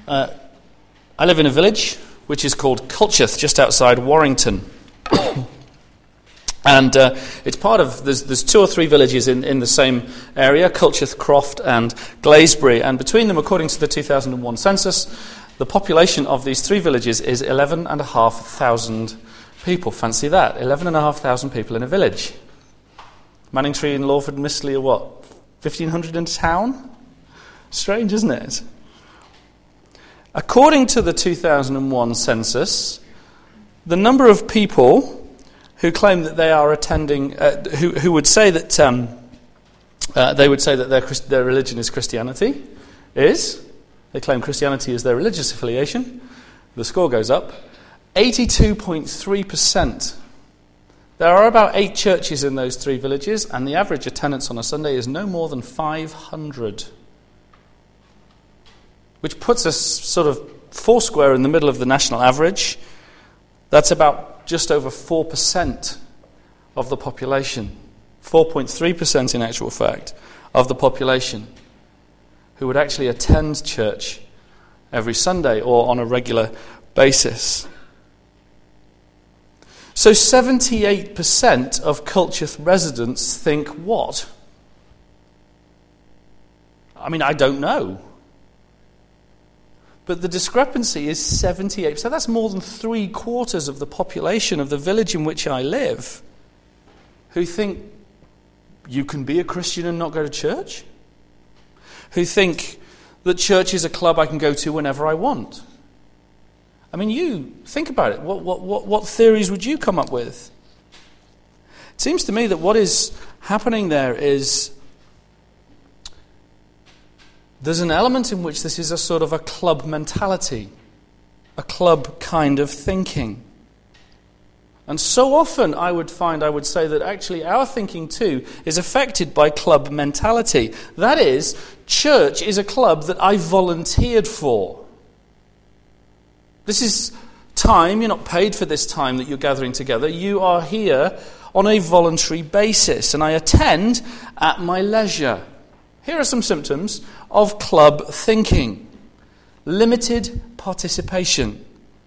I live in a village which is called Culcheth, just outside Warrington. And it's part of, there's two or three villages in the same area, Culcheth, Croft and Glaisbury. And between them, according to the 2001 census, the population of these three villages is 11,500 people. Fancy that, 11,500 people in a village. Manningtree and Lawford and Mistley are what, 1,500 in town? Strange, isn't it? According to the 2001 census, the number of people who claim that they are attending, who would say that they would say that their religion is Christianity, they claim Christianity is their religious affiliation. The score goes up, 82.3%. There are about 8 churches in those 3 villages, and the average attendance on a Sunday is no more than 500, which puts us sort of foursquare in the middle of the national average. That's about just over 4% of the population, 4.3% in actual fact, of the population who would actually attend church every Sunday or on a regular basis. So 78% of Culcheth residents think what? I mean, I don't know. But the discrepancy is 78%. So that's more than 3/4 of the population of the village in which I live who think you can be a Christian and not go to church, who think that church is a club I can go to whenever I want. I mean, you think about it. What theories would you come up with? It seems to me that what is happening there is there's an element in which this is a sort of a club mentality, a club kind of thinking. And so often I would say that actually our thinking too is affected by club mentality. That is, church is a club that I volunteered for. This is time, you're not paid for this time that you're gathering together. You are here on a voluntary basis, and I attend at my leisure. Here are some symptoms of club thinking. Limited participation.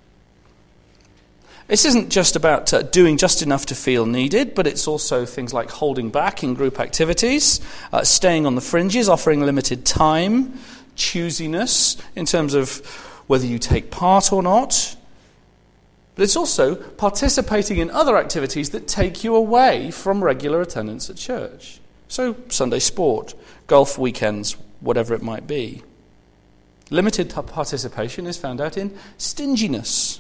This isn't just about doing just enough to feel needed, but it's also things like holding back in group activities, staying on the fringes, offering limited time, choosiness in terms of whether you take part or not. But it's also participating in other activities that take you away from regular attendance at church. So Sunday sport, golf weekends, whatever it might be. Limited participation is found out in stinginess.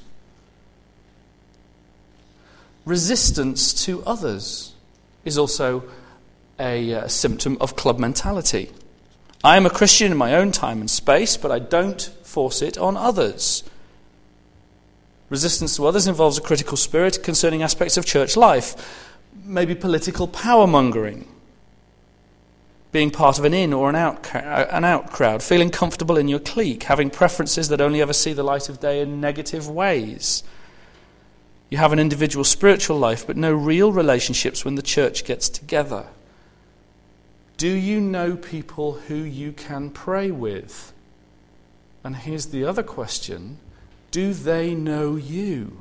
Resistance to others is also a symptom of club mentality. I am a Christian in my own time and space, but I don't force it on others. Resistance to others involves a critical spirit concerning aspects of church life, maybe political power-mongering, being part of an in or an out crowd, feeling comfortable in your clique, having preferences that only ever see the light of day in negative ways. You have an individual spiritual life, but no real relationships when the church gets together. Do you know people who you can pray with? And here's the other question. Do they know you?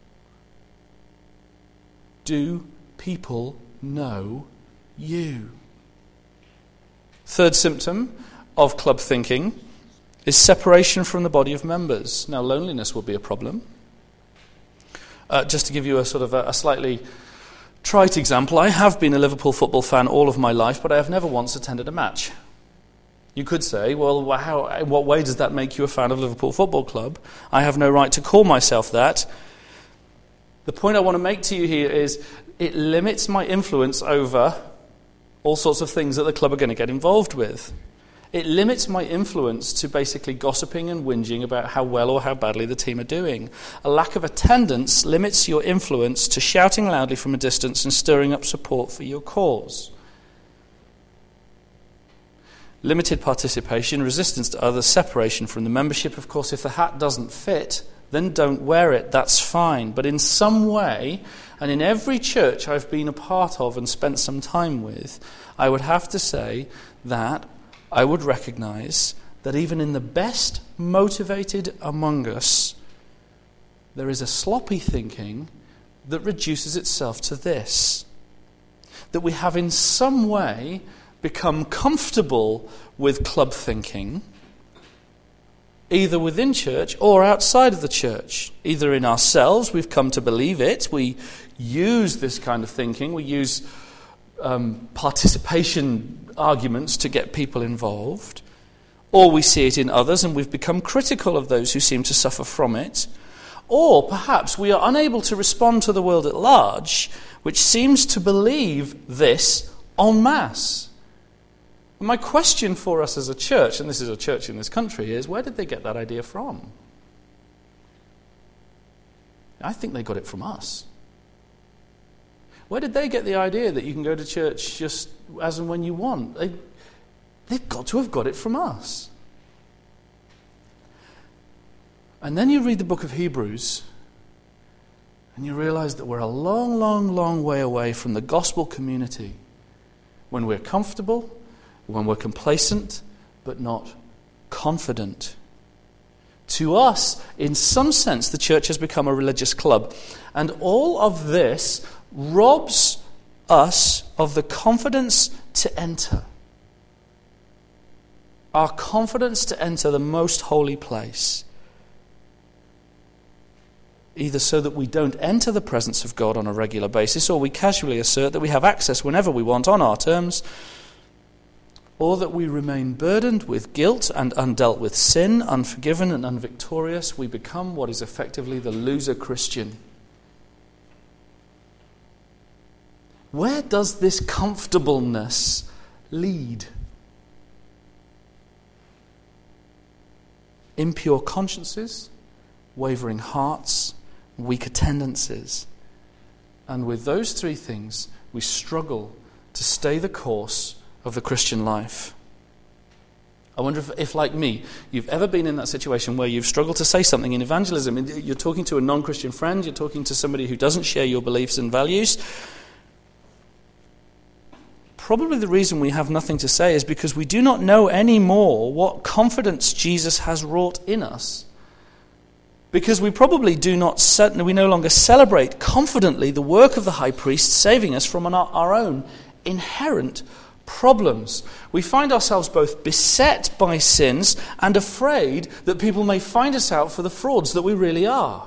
Do people know you? Third symptom of club thinking is separation from the body of members. Now, loneliness will be a problem. Just to give you a sort of a slightly trite example, I have been a Liverpool football fan all of my life, but I have never once attended a match. You could say, well, in what way does that make you a fan of Liverpool Football Club? I have no right to call myself that. The point I want to make to you here is it limits my influence over all sorts of things that the club are going to get involved with. It limits my influence to basically gossiping and whinging about how well or how badly the team are doing. A lack of attendance limits your influence to shouting loudly from a distance and stirring up support for your cause. Limited participation, resistance to others, separation from the membership. Of course, if the hat doesn't fit, then don't wear it. That's fine. But in some way, and in every church I've been a part of and spent some time with, I would have to say that I would recognize that even in the best motivated among us, there is a sloppy thinking that reduces itself to this: that we have in some way become comfortable with club thinking, either within church or outside of the church. Either in ourselves, we've come to believe it, we use this kind of thinking, we use participation arguments to get people involved, or we see it in others and we've become critical of those who seem to suffer from it, or perhaps we are unable to respond to the world at large, which seems to believe this en masse. And my question for us as a church, and this is a church in this country, is where did they get that idea from? I think they got it from us. Where did they get the idea that you can go to church just as and when you want? They've got to have got it from us. And then you read the book of Hebrews, and you realize that we're a long, long, long way away from the gospel community when we're comfortable, when we're complacent, but not confident. To us, in some sense, the church has become a religious club. And all of this robs us of the confidence to enter. Our confidence to enter the most holy place. Either so that we don't enter the presence of God on a regular basis, or we casually assert that we have access whenever we want on our terms, or that we remain burdened with guilt and undealt with sin, unforgiven and unvictorious. We become what is effectively the loser Christian. Where does this comfortableness lead? Impure consciences, wavering hearts, weaker tendencies. And with those three things, we struggle to stay the course of the Christian life. I wonder if, like me, you've ever been in that situation where you've struggled to say something in evangelism. You're talking to a non-Christian friend, you're talking to somebody who doesn't share your beliefs and values. Probably the reason we have nothing to say is because we do not know anymore what confidence Jesus has wrought in us. Because we probably we no longer celebrate confidently the work of the high priest saving us from our own inherent problems. We find ourselves both beset by sins and afraid that people may find us out for the frauds that we really are.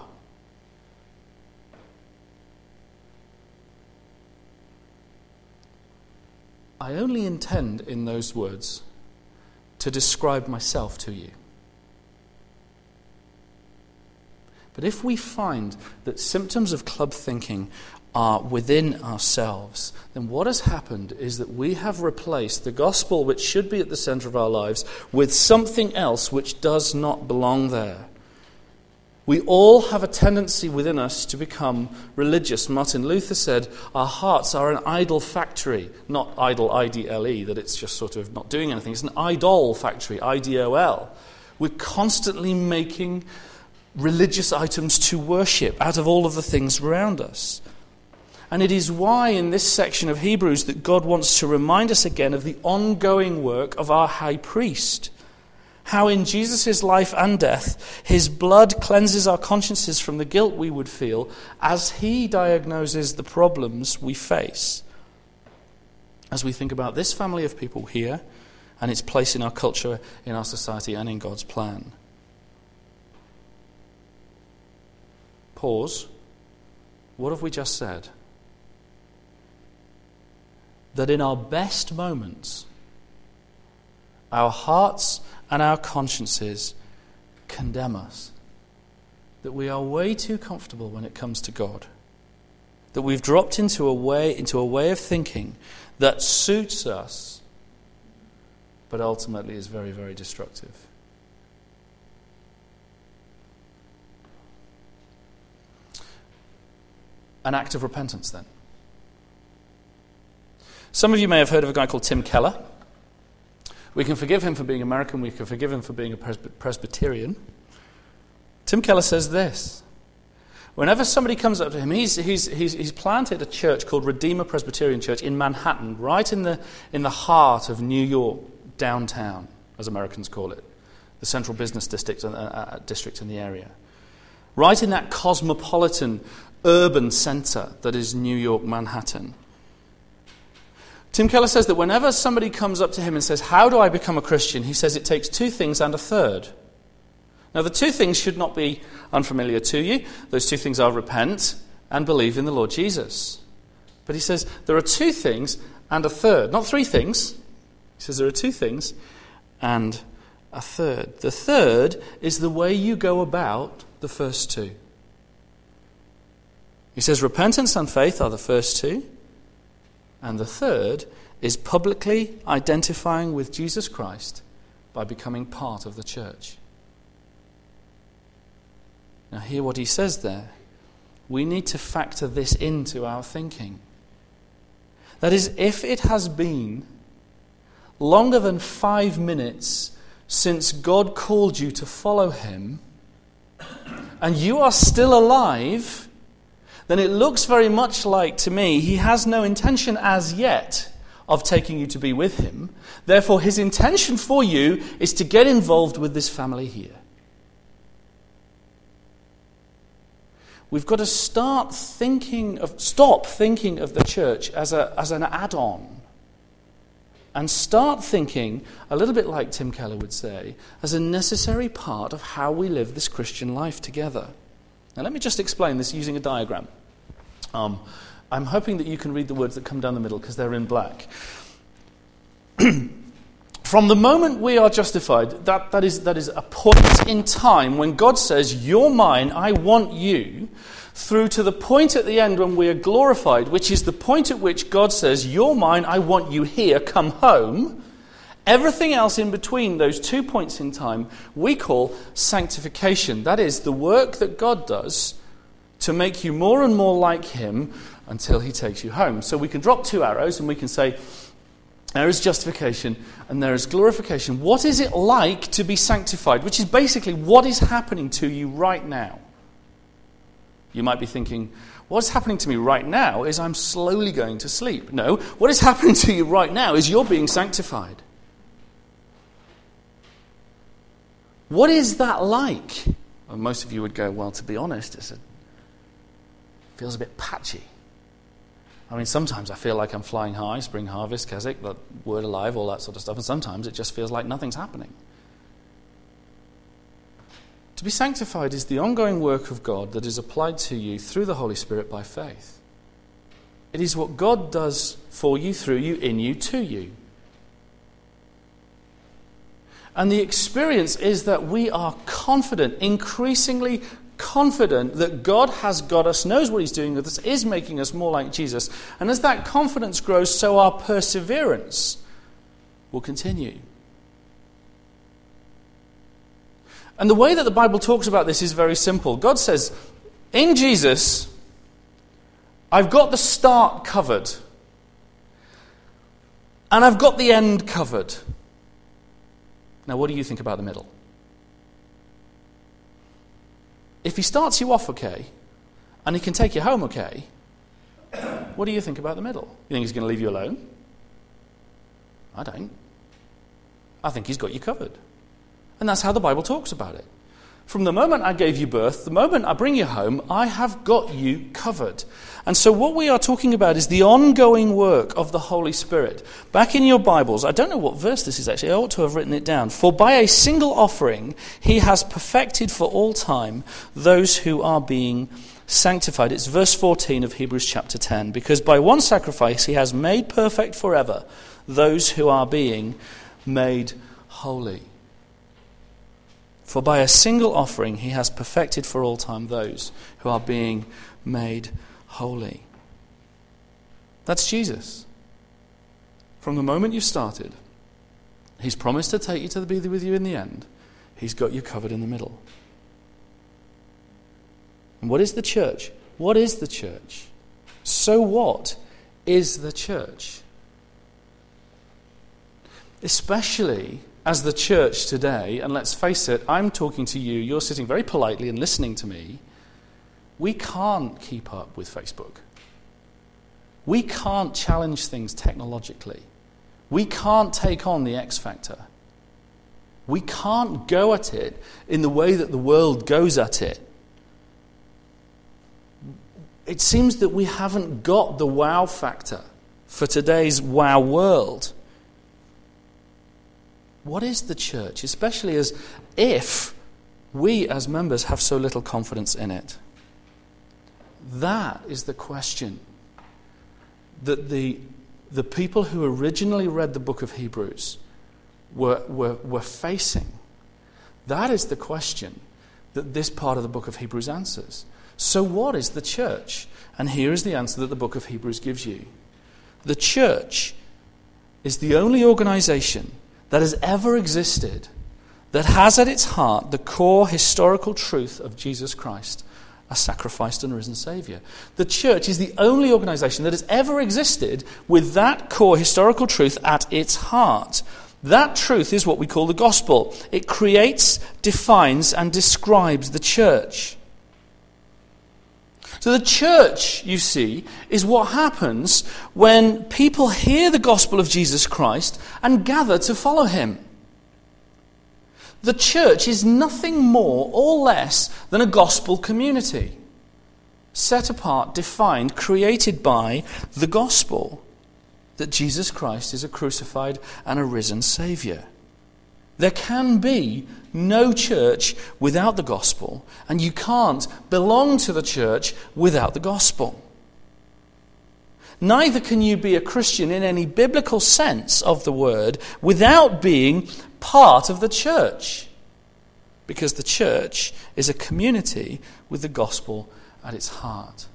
I only intend in those words to describe myself to you. But if we find that symptoms of club thinking are within ourselves, then what has happened is that we have replaced the gospel, which should be at the center of our lives, with something else which does not belong there. We all have a tendency within us to become religious. Martin Luther said, our hearts are an idol factory. Not idle, I-D-L-E, that it's just sort of not doing anything. It's an idol factory, I-D-O-L. We're constantly making religious items to worship out of all of the things around us. And it is why in this section of Hebrews that God wants to remind us again of the ongoing work of our high priest. How in Jesus' life and death, his blood cleanses our consciences from the guilt we would feel as he diagnoses the problems we face. As we think about this family of people here and its place in our culture, in our society, and in God's plan. Pause. What have we just said? That in our best moments, our hearts and our consciences condemn us. That we are way too comfortable when it comes to God. That we've dropped into a way of thinking that suits us, but ultimately is very, very destructive. An act of repentance, then. Some of you may have heard of a guy called Tim Keller. We can forgive him for being American. We can forgive him for being a Presbyterian. Tim Keller says this. Whenever somebody comes up to him, he's planted a church called Redeemer Presbyterian Church in Manhattan, right in the heart of New York, downtown, as Americans call it. the central business district in the area. Right in that cosmopolitan urban centre that is New York, Manhattan. Tim Keller says that whenever somebody comes up to him and says, "How do I become a Christian?" he says it takes two things and a third. Now, the two things should not be unfamiliar to you. Those two things are repent and believe in the Lord Jesus. But he says there are two things and a third. Not three things. He says there are two things and a third. The third is the way you go about the first two. He says repentance and faith are the first two. And the third is publicly identifying with Jesus Christ by becoming part of the church. Now hear what he says there. We need to factor this into our thinking. That is, if it has been longer than 5 minutes since God called you to follow him, and you are still alive, then it looks very much like, to me, he has no intention as yet of taking you to be with him. Therefore, his intention for you is to get involved with this family here. We've got to stop thinking of the church as an add-on, and start thinking, a little bit like Tim Keller would say, as a necessary part of how we live this Christian life together. Now let me just explain this using a diagram. I'm hoping that you can read the words that come down the middle because they're in black. From the moment we are justified, that is a point in time when God says, "You're mine, I want you," through to the point at the end when we are glorified, which is the point at which God says, "You're mine, I want you here, come home." Everything else in between those 2 points in time we call sanctification. That is the work that God does to make you more and more like him until he takes you home. So we can drop two arrows and we can say, there is justification and there is glorification. What is it like to be sanctified? Which is basically what is happening to you right now. You might be thinking, what's happening to me right now is I'm slowly going to sleep. No, what is happening to you right now is you're being sanctified. What is that like? Well, most of you would go, well, to be honest, it feels a bit patchy. I mean, sometimes I feel like I'm flying high, Spring Harvest, Keswick, the Word Alive, all that sort of stuff, and sometimes it just feels like nothing's happening. To be sanctified is the ongoing work of God that is applied to you through the Holy Spirit by faith. It is what God does for you, through you, in you, to you. And the experience is that we are confident, increasingly confident that God has got us, knows what he's doing with us, is making us more like Jesus. And as that confidence grows, so our perseverance will continue. And the way that the Bible talks about this is very simple. God says, in Jesus, I've got the start covered. And I've got the end covered. Now, what do you think about the middle? If he starts you off okay, and he can take you home okay, what do you think about the middle? You think he's going to leave you alone? I don't. I think he's got you covered. And that's how the Bible talks about it. From the moment I gave you birth, the moment I bring you home, I have got you covered. And so what we are talking about is the ongoing work of the Holy Spirit. Back in your Bibles, I don't know what verse this is actually, I ought to have written it down. For by a single offering, he has perfected for all time those who are being sanctified. It's verse 14 of Hebrews chapter 10. Because by one sacrifice, he has made perfect forever those who are being made holy. For by a single offering he has perfected for all time those who are being made holy. That's Jesus. From the moment you started, he's promised to take you to be with you in the end. He's got you covered in the middle. And what is the church? What is the church? So what is the church? Especially as the church today, and let's face it, I'm talking to you, you're sitting very politely and listening to me, we can't keep up with Facebook. We can't challenge things technologically. We can't take on the X Factor. We can't go at it in the way that the world goes at it. It seems that we haven't got the wow factor for today's wow world. What is the church? Especially as if we as members have so little confidence in it. That is the question that the people who originally read the book of Hebrews were facing. That is the question that this part of the book of Hebrews answers. So what is the church? And here is the answer that the book of Hebrews gives you. The church is the only organization that has ever existed that has at its heart the core historical truth of Jesus Christ, a sacrificed and risen Saviour. The church is the only organization that has ever existed with that core historical truth at its heart. That truth is what we call the gospel. It creates, defines, and describes the church. So the church, you see, is what happens when people hear the gospel of Jesus Christ and gather to follow him. The church is nothing more or less than a gospel community, set apart, defined, created by the gospel, that Jesus Christ is a crucified and a risen Saviour. There can be no church without the gospel, and you can't belong to the church without the gospel. Neither can you be a Christian in any biblical sense of the word without being part of the church, because the church is a community with the gospel at its heart.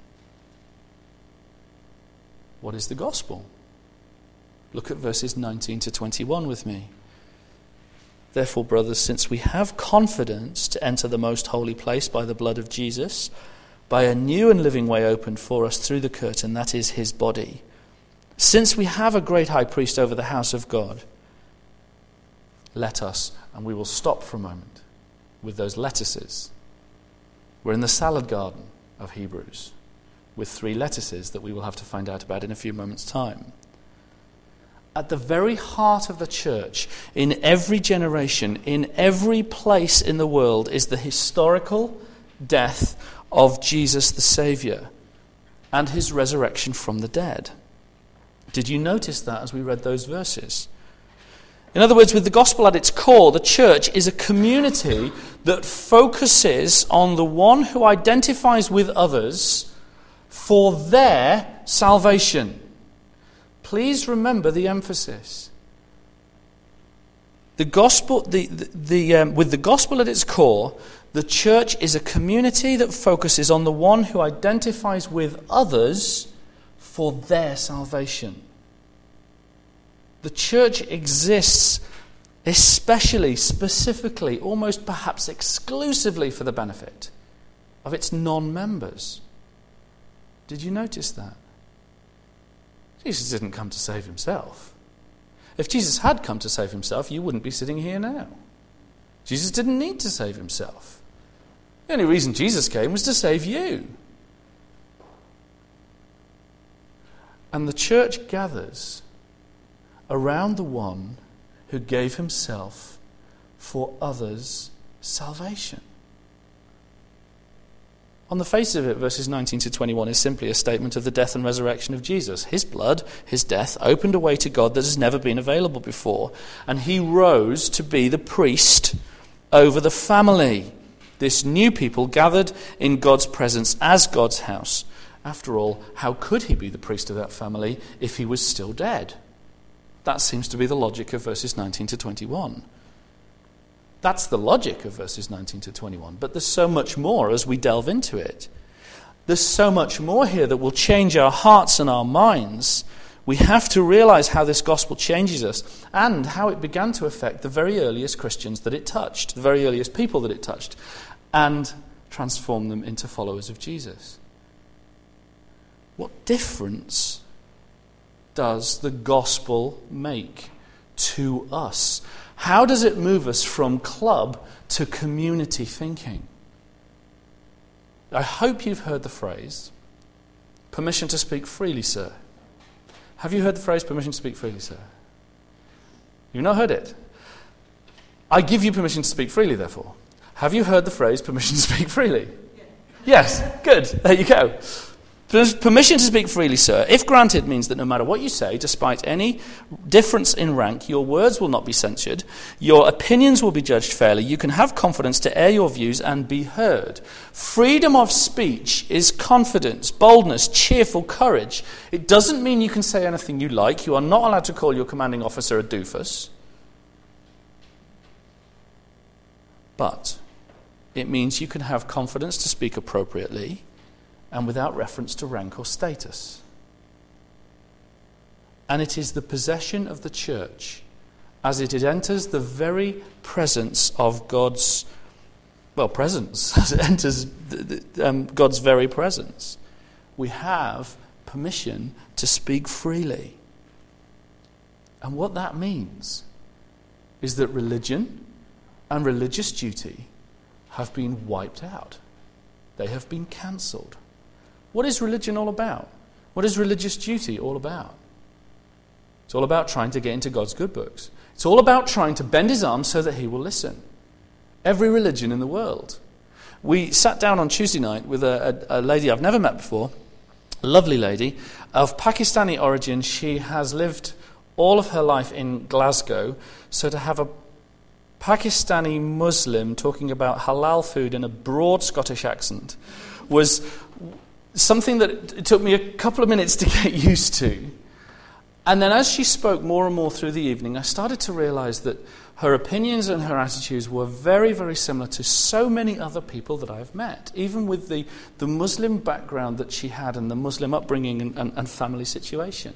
What is the gospel? Look at verses 19 to 21 with me. Therefore, brothers, since we have confidence to enter the most holy place by the blood of Jesus, by a new and living way opened for us through the curtain, that is his body, since we have a great high priest over the house of God, let us, and we will stop for a moment with those lettuces. We're in the salad garden of Hebrews with 3 lettuces that we will have to find out about in a few moments' time. At the very heart of the church, in every generation, in every place in the world, is the historical death of Jesus the Saviour and his resurrection from the dead. Did you notice that as we read those verses? In other words, with the gospel at its core, the church is a community that focuses on the one who identifies with others for their salvation. Please remember the emphasis. The gospel, with the gospel at its core, the church is a community that focuses on the one who identifies with others for their salvation. The church exists especially, specifically, almost perhaps exclusively for the benefit of its non-members. Did you notice that? Jesus didn't come to save himself. If Jesus had come to save himself, you wouldn't be sitting here now. Jesus didn't need to save himself. The only reason Jesus came was to save you. And the church gathers around the one who gave himself for others' salvation. On the face of it, verses 19 to 21 is simply a statement of the death and resurrection of Jesus. His blood, his death, opened a way to God that has never been available before. And he rose to be the priest over the family. This new people gathered in God's presence as God's house. After all, how could he be the priest of that family if he was still dead? That seems to be the logic of verses 19 to 21. That's the logic of verses 19 to 21. But there's so much more as we delve into it. There's so much more here that will change our hearts and our minds. We have to realize how this gospel changes us and how it began to affect the very earliest Christians that it touched, the very earliest people that it touched, and transform them into followers of Jesus. What difference does the gospel make to us? How does it move us from club to community thinking? I hope you've heard the phrase, permission to speak freely, sir. Have you heard the phrase, permission to speak freely, sir? You've not heard it? I give you permission to speak freely, therefore. Have you heard the phrase, permission to speak freely? Yes, good. There you go. Permission to speak freely, sir, if granted, means that no matter what you say, despite any difference in rank, your words will not be censured, your opinions will be judged fairly, you can have confidence to air your views and be heard. Freedom of speech is confidence, boldness, cheerful courage. It doesn't mean you can say anything you like. You are not allowed to call your commanding officer a doofus. But it means you can have confidence to speak appropriately and without reference to rank or status. And it is the possession of the church as it enters the very presence of God's, presence, as it enters God's very presence. We have permission to speak freely. And what that means is that religion and religious duty have been wiped out. They have been cancelled. What is religion all about? What is religious duty all about? It's all about trying to get into God's good books. It's all about trying to bend his arm so that he will listen. Every religion in the world. We sat down on Tuesday night with a lady I've never met before, a lovely lady, of Pakistani origin. She has lived all of her life in Glasgow, so to have a Pakistani Muslim talking about halal food in a broad Scottish accent was something that it took me a couple of minutes to get used to. And then as she spoke more and more through the evening, I started to realize that her opinions and her attitudes were very, very similar to so many other people that I've met, even with the Muslim background that she had and the Muslim upbringing and family situation.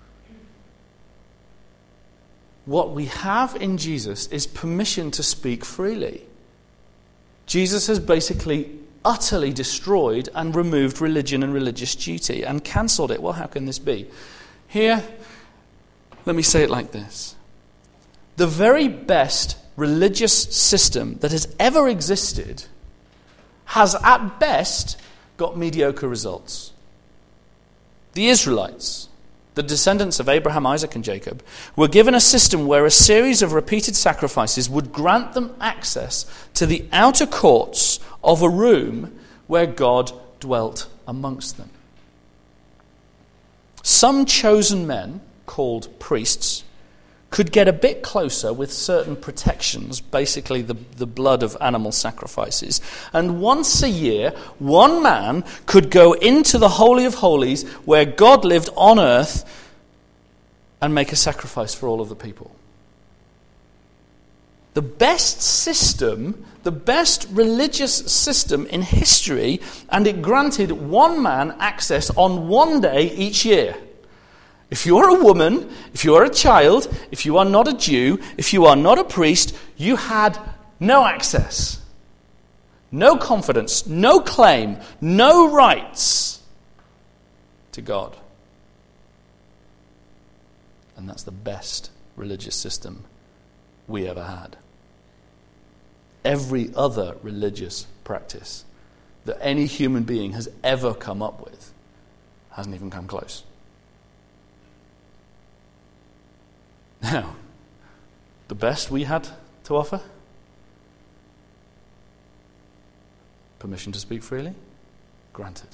What we have in Jesus is permission to speak freely. Jesus has basically utterly destroyed and removed religion and religious duty and cancelled it. Well, how can this be? Here, let me say it like this. The very best religious system that has ever existed has at best got mediocre results. The Israelites, the descendants of Abraham, Isaac, and Jacob, were given a system where a series of repeated sacrifices would grant them access to the outer courts of a room where God dwelt amongst them. Some chosen men, called priests, could get a bit closer with certain protections, basically the blood of animal sacrifices. And once a year, one man could go into the Holy of Holies where God lived on earth and make a sacrifice for all of the people. The best system, the best religious system in history, and it granted one man access on one day each year. If you are a woman, if you are a child, if you are not a Jew, if you are not a priest, you had no access, no confidence, no claim, no rights to God. And that's the best religious system we ever had. Every other religious practice that any human being has ever come up with hasn't even come close. Now, the best we had to offer? Permission to speak freely? Granted.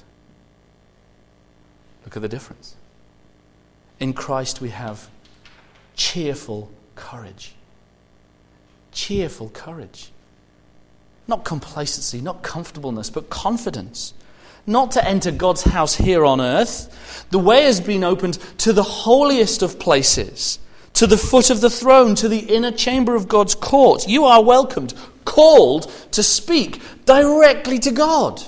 Look at the difference. In Christ we have cheerful courage. Cheerful courage. Not complacency, not comfortableness, but confidence. Not to enter God's house here on earth. The way has been opened to the holiest of places, to the foot of the throne, to the inner chamber of God's court. You are welcomed, called to speak directly to God.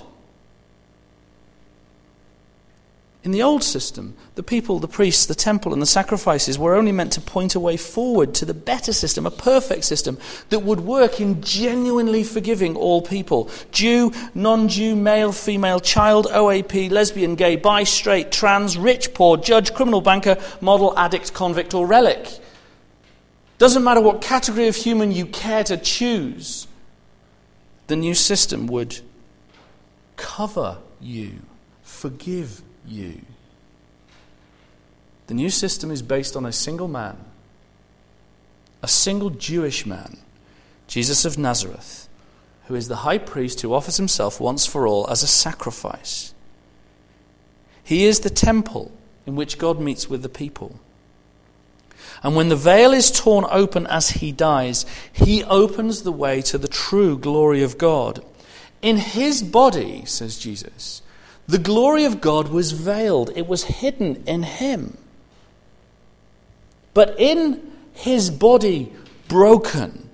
In the old system, the people, the priests, the temple, and the sacrifices were only meant to point a way forward to the better system, a perfect system that would work in genuinely forgiving all people. Jew, non-Jew, male, female, child, OAP, lesbian, gay, bi, straight, trans, rich, poor, judge, criminal, banker, model, addict, convict, or relic. Doesn't matter what category of human you care to choose. The new system would cover you, forgive you. The new system is based on a single man, a single Jewish man, Jesus of Nazareth, who is the high priest who offers himself once for all as a sacrifice. He is the temple in which God meets with the people. And when the veil is torn open as he dies, he opens the way to the true glory of God. In his body, says Jesus, the glory of God was veiled. It was hidden in him. But in his body broken,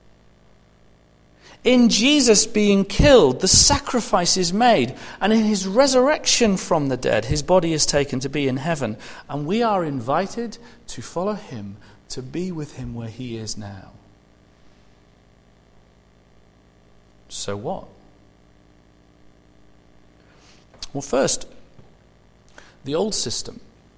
in Jesus being killed, the sacrifice is made. And in his resurrection from the dead, his body is taken to be in heaven. And we are invited to follow him, to be with him where he is now. So what? Well, first, the old system.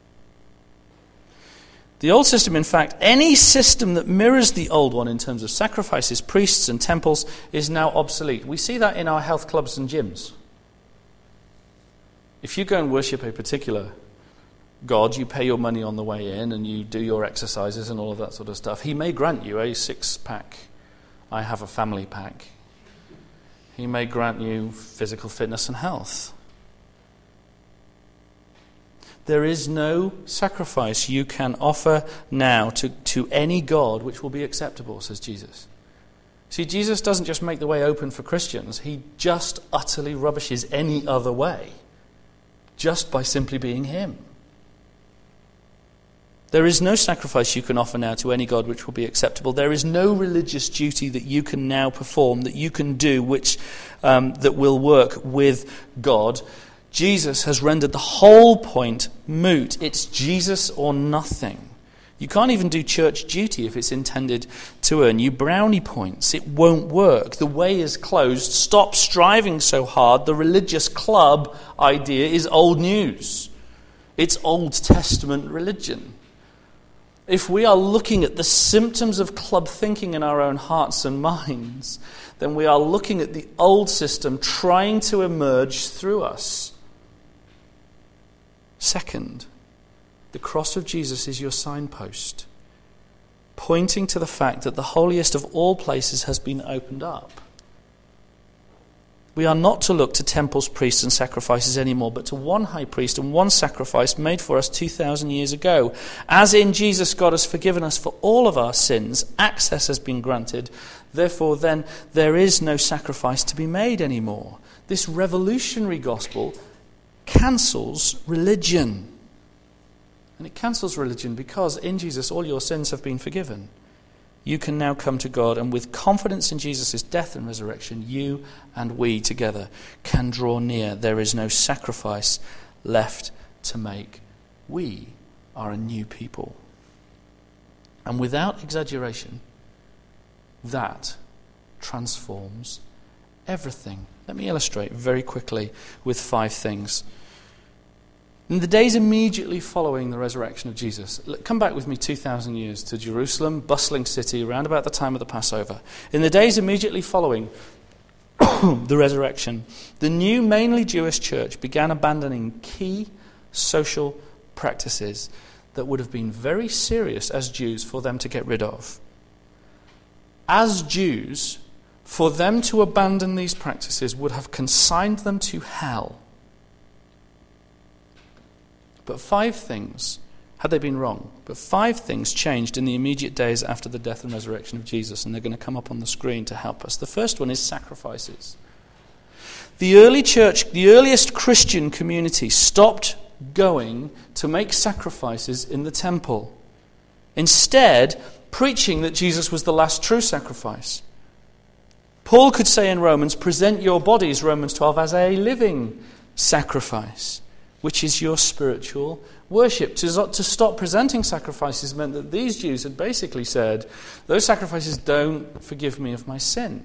The old system, in fact, any system that mirrors the old one in terms of sacrifices, priests and temples, is now obsolete. We see that in our health clubs and gyms. If you go and worship a particular God, you pay your money on the way in and you do your exercises and all of that sort of stuff. He may grant you a 6-pack. I have a family pack. He may grant you physical fitness and health. There is no sacrifice you can offer now to any God which will be acceptable, says Jesus. See, Jesus doesn't just make the way open for Christians. He just utterly rubbishes any other way, just by simply being him. There is no sacrifice you can offer now to any God which will be acceptable. There is no religious duty that you can now perform, that you can do, which that will work with God. Jesus has rendered the whole point moot. It's Jesus or nothing. You can't even do church duty if it's intended to earn you brownie points. It won't work. The way is closed. Stop striving so hard. The religious club idea is old news. It's Old Testament religion. If we are looking at the symptoms of club thinking in our own hearts and minds, then we are looking at the old system trying to emerge through us. Second, the cross of Jesus is your signpost, pointing to the fact that the holiest of all places has been opened up. We are not to look to temples, priests, and sacrifices anymore, but to one high priest and one sacrifice made for us 2,000 years ago. As in Jesus, God has forgiven us for all of our sins. Access has been granted. Therefore, then, there is no sacrifice to be made anymore. This revolutionary gospel cancels religion. And it cancels religion because in Jesus all your sins have been forgiven. You can now come to God, and with confidence in Jesus' death and resurrection, you and we together can draw near. There is no sacrifice left to make. We are a new people. And without exaggeration, that transforms everything. Let me illustrate very quickly with 5 things. In the days immediately following the resurrection of Jesus, come back with me 2,000 years to Jerusalem, bustling city, around about the time of the Passover. In the days immediately following the resurrection, the new, mainly Jewish church began abandoning key social practices that would have been very serious as Jews for them to get rid of. As Jews, for them to abandon these practices would have consigned them to hell. But 5 things, had they been wrong, but 5 things changed in the immediate days after the death and resurrection of Jesus, and they're going to come up on the screen to help us. The first one is sacrifices. The early church, the earliest Christian community, stopped going to make sacrifices in the temple, instead preaching that Jesus was the last true sacrifice. Paul could say in Romans, present your bodies, Romans 12, as a living sacrifice, which is your spiritual worship. To stop presenting sacrifices meant that these Jews had basically said, those sacrifices don't forgive me of my sin.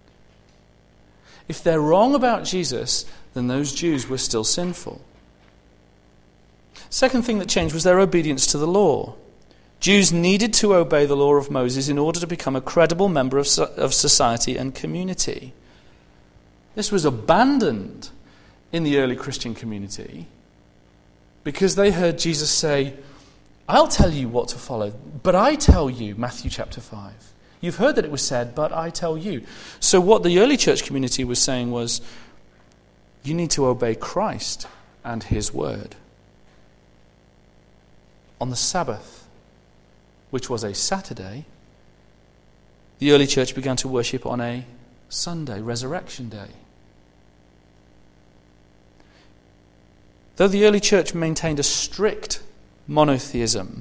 If they're wrong about Jesus, then those Jews were still sinful. Second thing that changed was their obedience to the law. Jews needed to obey the law of Moses in order to become a credible member of society and community. This was abandoned in the early Christian community because they heard Jesus say, I'll tell you what to follow, but I tell you, Matthew chapter 5, You've heard that it was said, but I tell you. So what the early church community was saying was, you need to obey Christ and his word. On the Sabbath, which was a Saturday, the early church began to worship on a Sunday, Resurrection Day. Though the early church maintained a strict monotheism,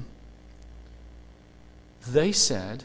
they said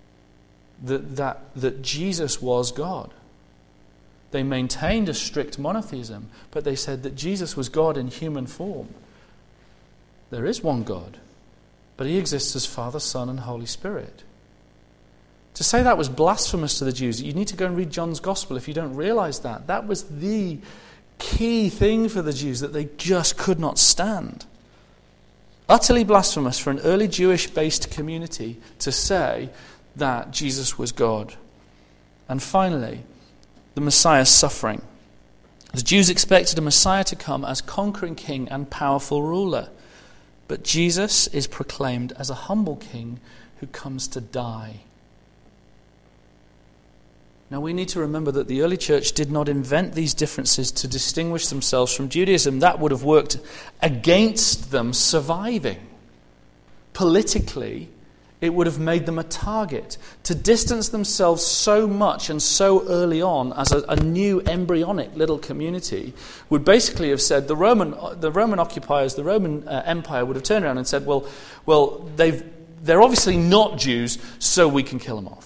that Jesus was God. They maintained a strict monotheism, but they said that Jesus was God in human form. There is one God, but he exists as Father, Son, and Holy Spirit. To say that was blasphemous to the Jews, you need to go and read John's Gospel if you don't realize that. That was the key thing for the Jews that they just could not stand. Utterly blasphemous for an early Jewish-based community to say that Jesus was God. And finally, the Messiah's suffering. The Jews expected a Messiah to come as conquering king and powerful ruler. But Jesus is proclaimed as a humble king who comes to die. Now we need to remember that the early church did not invent these differences to distinguish themselves from Judaism. That would have worked against them surviving. Politically, it would have made them a target. To distance themselves so much and so early on as a new embryonic little community would basically have said the Roman occupiers, the Roman Empire would have turned around and said, well, they're obviously not Jews, so we can kill them off.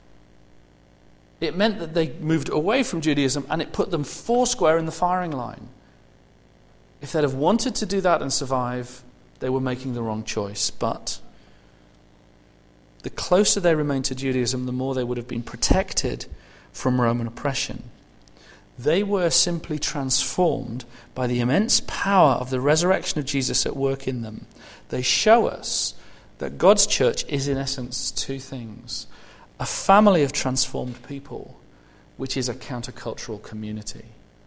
It meant that they moved away from Judaism and it put them foursquare in the firing line. If they'd have wanted to do that and survive, they were making the wrong choice. But the closer they remained to Judaism, the more they would have been protected from Roman oppression. They were simply transformed by the immense power of the resurrection of Jesus at work in them. They show us that God's church is in essence two things: a family of transformed people, which is a countercultural community.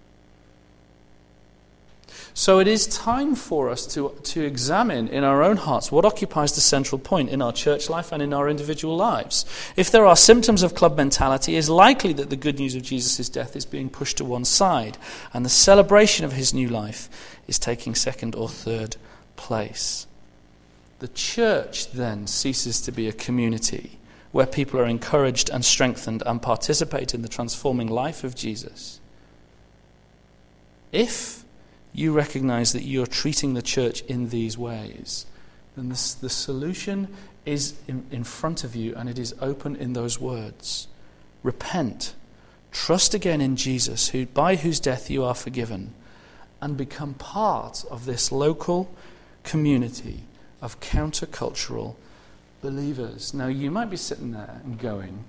So it is time for us to examine in our own hearts what occupies the central point in our church life and in our individual lives. If there are symptoms of club mentality, it is likely that the good news of Jesus' death is being pushed to one side, and the celebration of his new life is taking second or third place. The church then ceases to be a community where people are encouraged and strengthened and participate in the transforming life of Jesus. If you recognize that you're treating the church in these ways, then the solution is in front of you, and it is open in those words. Repent, trust again in Jesus, by whose death you are forgiven, and become part of this local community of countercultural believers. Now, you might be sitting there and going,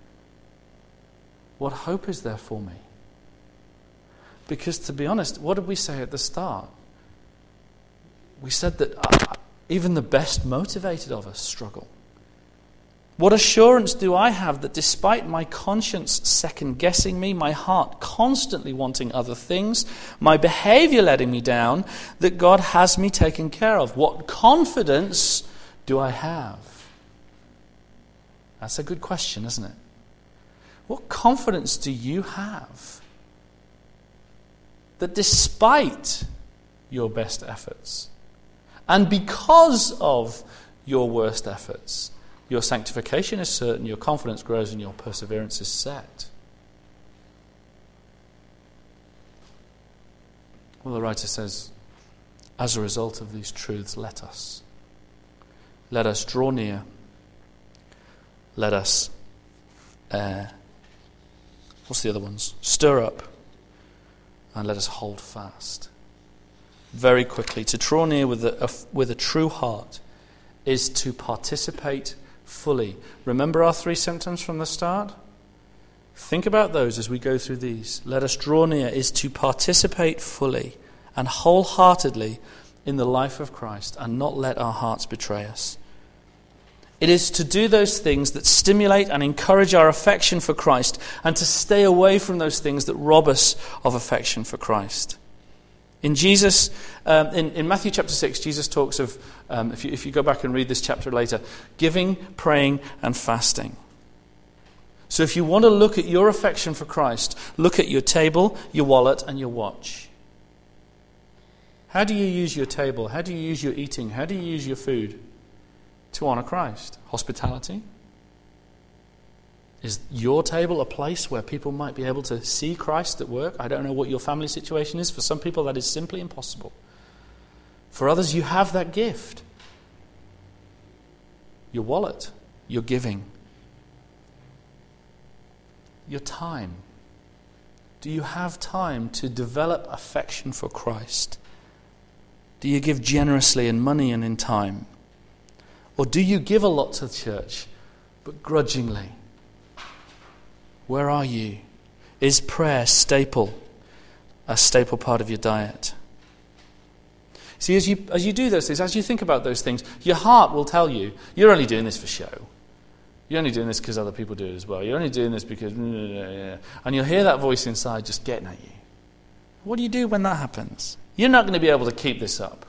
what hope is there for me? Because to be honest, what did we say at the start? We said that even the best motivated of us struggle. What assurance do I have that despite my conscience second-guessing me, my heart constantly wanting other things, my behavior letting me down, that God has me taken care of? What confidence do I have? That's a good question, isn't it? What confidence do you have that despite your best efforts, and because of your worst efforts, your sanctification is certain, your confidence grows, and your perseverance is set? Well, the writer says, as a result of these truths, let us draw near. Let us, what's the other ones? Stir up, and let us hold fast. Very quickly, to draw near with a true heart is to participate fully. Remember our three symptoms from the start? Think about those as we go through these. Let us draw near is to participate fully and wholeheartedly in the life of Christ and not let our hearts betray us. It is to do those things that stimulate and encourage our affection for Christ and to stay away from those things that rob us of affection for Christ. In Jesus, in Matthew chapter 6, Jesus talks of, if you go back and read this chapter later, giving, praying, and fasting. So if you want to look at your affection for Christ, look at your table, your wallet, and your watch. How do you use your table? How do you use your eating? How do you use your food to honor Christ? Hospitality? Is your table a place where people might be able to see Christ at work? I don't know what your family situation is. For some people, that is simply impossible. For others, you have that gift. Your wallet, your giving, your time. Do you have time to develop affection for Christ? Do you give generously in money and in time? Or do you give a lot to the church, but grudgingly? Where are you? Is prayer a staple part of your diet? See, as you do those things, as you think about those things, your heart will tell you, you're only doing this for show. You're only doing this because other people do it as well. You're only doing this because... And you'll hear that voice inside just getting at you. What do you do when that happens? You're not going to be able to keep this up.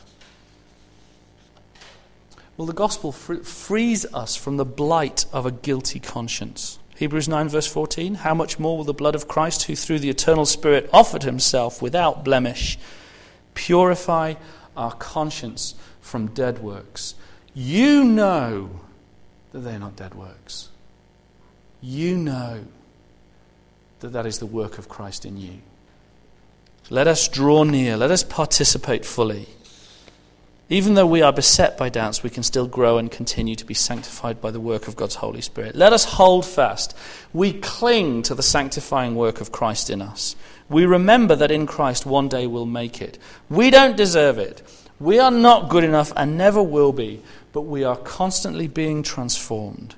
Well, the gospel frees us from the blight of a guilty conscience. Hebrews 9 verse 14, how much more will the blood of Christ, who through the eternal Spirit offered himself without blemish, purify our conscience from dead works. You know that they're not dead works. You know that that is the work of Christ in you. Let us draw near. Let us participate fully. Even though we are beset by doubts, we can still grow and continue to be sanctified by the work of God's Holy Spirit. Let us hold fast. We cling to the sanctifying work of Christ in us. We remember that in Christ one day we'll make it. We don't deserve it. We are not good enough and never will be, but we are constantly being transformed.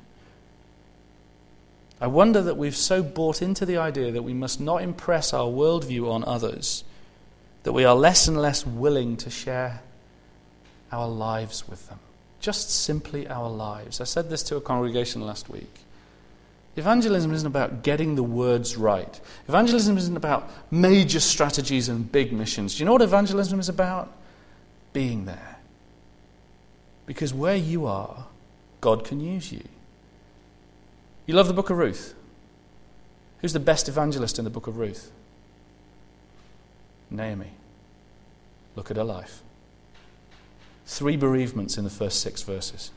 I wonder that we've so bought into the idea that we must not impress our worldview on others, that we are less and less willing to share our lives with them. Just simply our lives. I said this to a congregation last week. Evangelism isn't about getting the words right. Evangelism isn't about major strategies and big missions. Do you know what evangelism is about? Being there. Because where you are, God can use you. You love the book of Ruth. Who's the best evangelist in the book of Ruth? Naomi. Look at her life. 3 bereavements in the first 6 verses.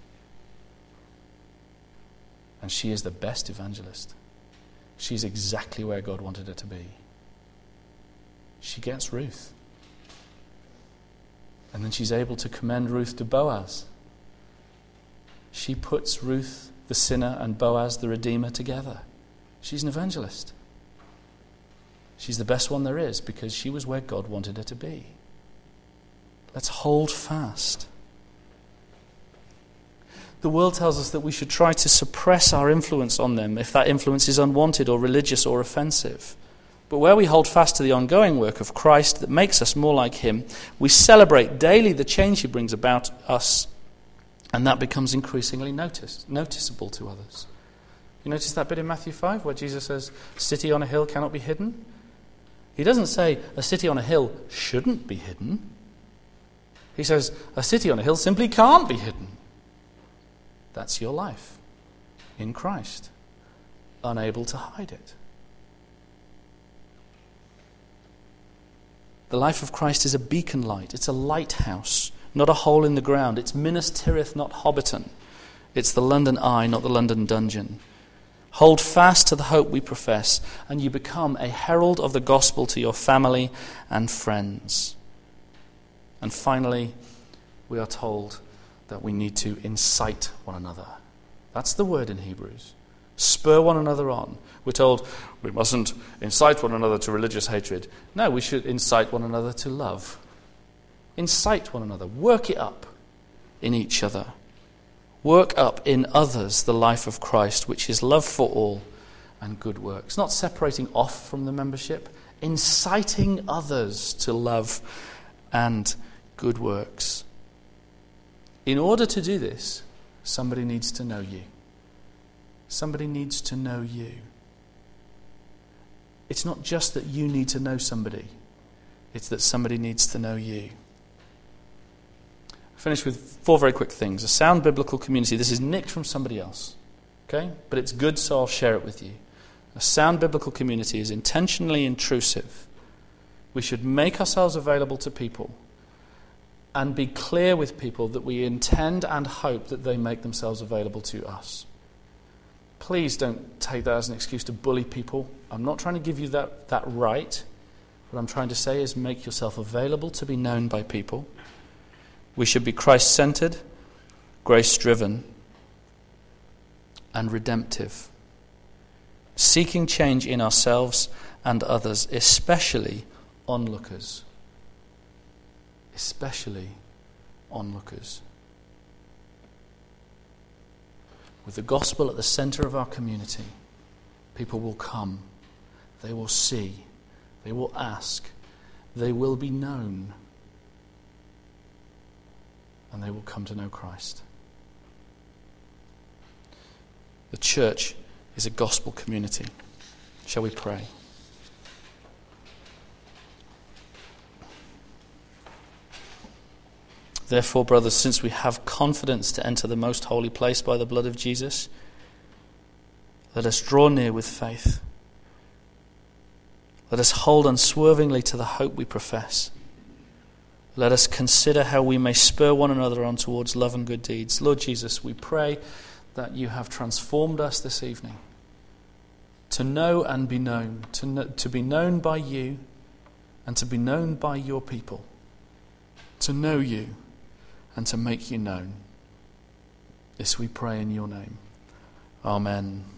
And she is the best evangelist. She's exactly where God wanted her to be. She gets Ruth. And then she's able to commend Ruth to Boaz. She puts Ruth, the sinner, and Boaz, the redeemer, together. She's an evangelist. She's the best one there is because she was where God wanted her to be. Let's hold fast. The world tells us that we should try to suppress our influence on them if that influence is unwanted or religious or offensive. But where we hold fast to the ongoing work of Christ that makes us more like him, we celebrate daily the change he brings about us, and that becomes increasingly noticeable to others. You notice that bit in Matthew 5 where Jesus says, "A city on a hill cannot be hidden"? He doesn't say a city on a hill shouldn't be hidden. He says a city on a hill simply can't be hidden. That's your life in Christ, unable to hide it. The life of Christ is a beacon light. It's a lighthouse, not a hole in the ground. It's Minas Tirith, not Hobbiton. It's the London Eye, not the London Dungeon. Hold fast to the hope we profess, and you become a herald of the gospel to your family and friends. And finally, we are told that we need to incite one another. That's the word in Hebrews. Spur one another on. We're told we mustn't incite one another to religious hatred. No, we should incite one another to love. Incite one another. Work it up in each other. Work up in others the life of Christ, which is love for all and good works. Not separating off from the membership, inciting others to love and good works. In order to do this, somebody needs to know you. Somebody needs to know you. It's not just that you need to know somebody. It's that somebody needs to know you. I'll finish with 4 very quick things. A sound biblical community. This is nicked from somebody else. Okay? But it's good, so I'll share it with you. A sound biblical community is intentionally intrusive. We should make ourselves available to people and be clear with people that we intend and hope that they make themselves available to us. Please don't take that as an excuse to bully people. I'm not trying to give you that right. What I'm trying to say is make yourself available to be known by people. We should be Christ-centered, grace-driven, and redemptive, seeking change in ourselves and others, especially onlookers. Especially onlookers. With the gospel at the center of our community, people will come, they will see, they will ask, they will be known, and they will come to know Christ. The church is a gospel community. Shall we pray? Therefore, brothers, since we have confidence to enter the most holy place by the blood of Jesus, let us draw near with faith. Let us hold unswervingly to the hope we profess. Let us consider how we may spur one another on towards love and good deeds. Lord Jesus, we pray that you have transformed us this evening to know and be known, to be known by you and to be known by your people, to know you and to make you known. This we pray in your name. Amen.